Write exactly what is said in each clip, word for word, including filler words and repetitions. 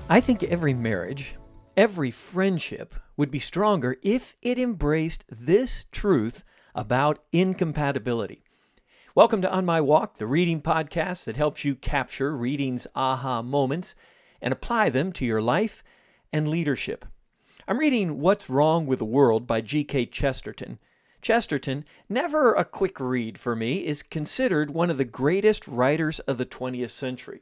I think every marriage, every friendship would be stronger if it embraced this truth about incompatibility. Welcome to On My Walk, the reading podcast that helps you capture reading's aha moments and apply them to your life and leadership. I'm reading What's Wrong with the World by G K Chesterton. Chesterton, never a quick read for me, is considered one of the greatest writers of the twentieth century.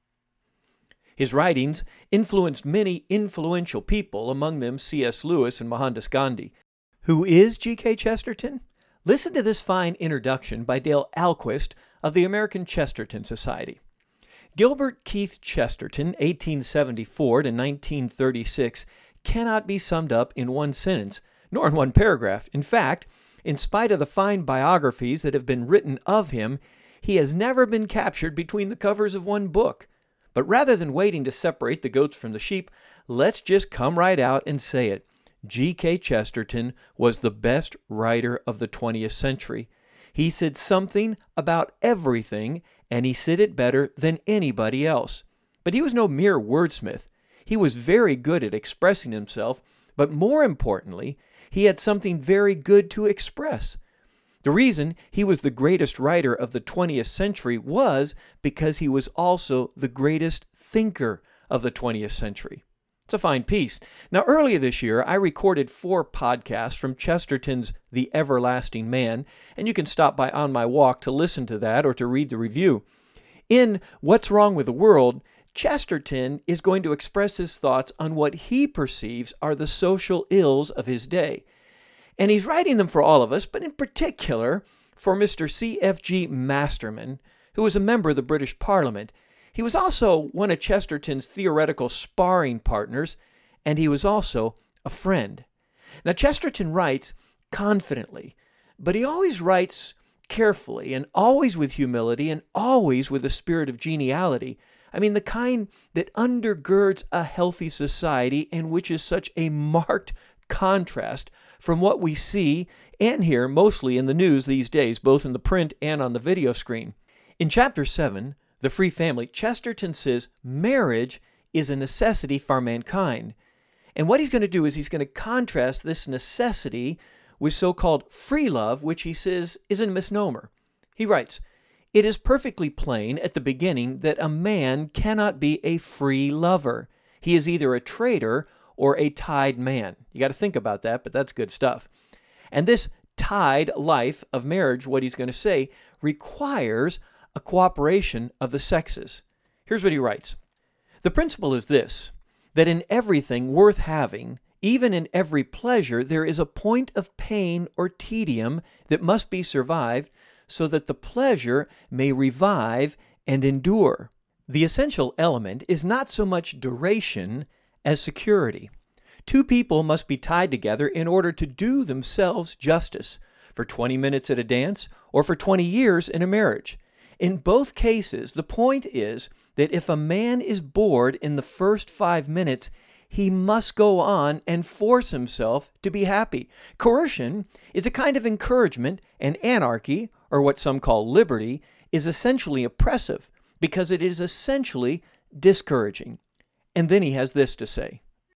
His writings influenced many influential people, among them C S Lewis and Mohandas Gandhi. Who is G K Chesterton? Listen to this fine introduction by Dale Ahlquist of the American Chesterton Society. Gilbert Keith Chesterton, eighteen seventy-four to nineteen thirty-six, cannot be summed up in one sentence, nor in one paragraph. In fact, in spite of the fine biographies that have been written of him, he has never been captured between the covers of one book. But rather than waiting to separate the goats from the sheep, let's just come right out and say it. G K Chesterton was the best writer of the twentieth century. He said something about everything, and he said it better than anybody else. But he was no mere wordsmith. He was very good at expressing himself, but more importantly, he had something very good to express. The reason he was the greatest writer of the twentieth century was because he was also the greatest thinker of the twentieth century. It's a fine piece. Now, earlier this year, I recorded four podcasts from Chesterton's The Everlasting Man, and you can stop by On My Walk to listen to that or to read the review. In What's Wrong with the World, Chesterton is going to express his thoughts on what he perceives are the social ills of his day. And he's writing them for all of us, but in particular for Mister C F G Masterman, who was a member of the British Parliament. He was also one of Chesterton's theoretical sparring partners, and he was also a friend. Now, Chesterton writes confidently, but he always writes carefully and always with humility and always with a spirit of geniality. I mean, the kind that undergirds a healthy society and which is such a marked contrast from what we see and hear mostly in the news these days, both in the print and on the video screen. In Chapter seven, The Free Family, Chesterton says marriage is a necessity for mankind. And what he's going to do is he's going to contrast this necessity with so-called free love, which he says is a misnomer. He writes, "It is perfectly plain at the beginning that a man cannot be a free lover. He is either a traitor or a tied man." You got to think about that, but that's good stuff. And this tied life of marriage, what he's going to say, requires a cooperation of the sexes. Here's what he writes. "The principle is this, that in everything worth having, even in every pleasure, there is a point of pain or tedium that must be survived so that the pleasure may revive and endure. The essential element is not so much duration as security. Two people must be tied together in order to do themselves justice, for twenty minutes at a dance or for twenty years in a marriage. In both cases, the point is that if a man is bored in the first five minutes, he must go on and force himself to be happy. Coercion is a kind of encouragement, and anarchy, or what some call liberty, is essentially oppressive because it is essentially discouraging." And then he has this to say.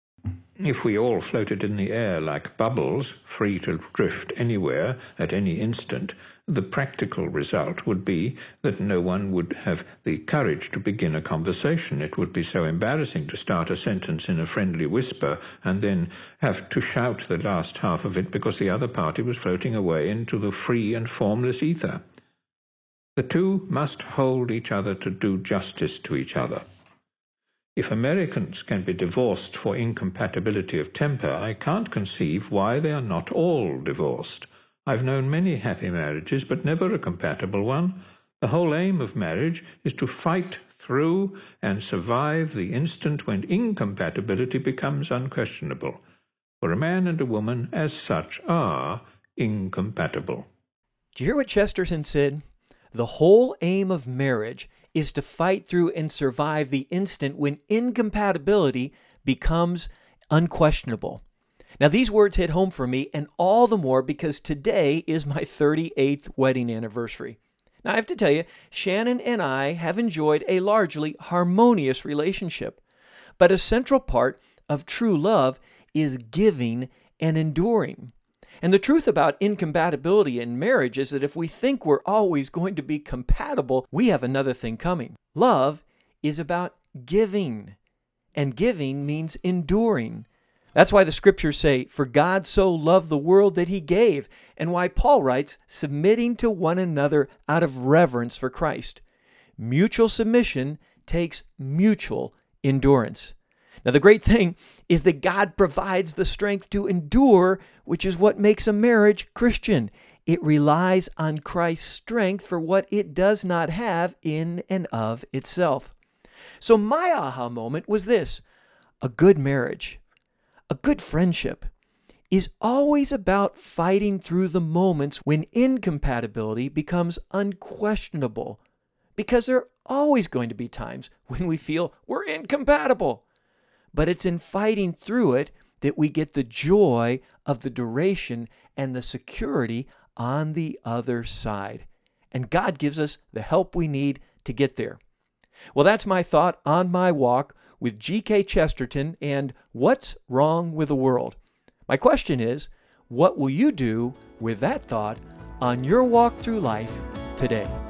"If we all floated in the air like bubbles, free to drift anywhere at any instant, the practical result would be that no one would have the courage to begin a conversation. It would be so embarrassing to start a sentence in a friendly whisper and then have to shout the last half of it because the other party was floating away into the free and formless ether. The two must hold each other to do justice to each other. If Americans can be divorced for incompatibility of temper, I can't conceive why they are not all divorced. I've known many happy marriages, but never a compatible one. The whole aim of marriage is to fight through and survive the instant when incompatibility becomes unquestionable. For a man and a woman, as such, are incompatible." Do you hear what Chesterton said? The whole aim of marriage is to fight through and survive the instant when incompatibility becomes unquestionable. Now, these words hit home for me, and all the more because today is my thirty-eighth wedding anniversary. Now, I have to tell you, Shannon and I have enjoyed a largely harmonious relationship. But a central part of true love is giving and enduring. And the truth about incompatibility in marriage is that if we think we're always going to be compatible, we have another thing coming. Love is about giving, and giving means enduring. That's why the scriptures say, "For God so loved the world that he gave," and why Paul writes, "submitting to one another out of reverence for Christ." Mutual submission takes mutual endurance. Now, the great thing is that God provides the strength to endure, which is what makes a marriage Christian. It relies on Christ's strength for what it does not have in and of itself. So my aha moment was this: a good marriage, a good friendship, is always about fighting through the moments when incompatibility becomes unquestionable, because there are always going to be times when we feel we're incompatible. But it's in fighting through it that we get the joy of the duration and the security on the other side. And God gives us the help we need to get there. Well, that's my thought on my walk with G K Chesterton and What's Wrong with the World. My question is, what will you do with that thought on your walk through life today?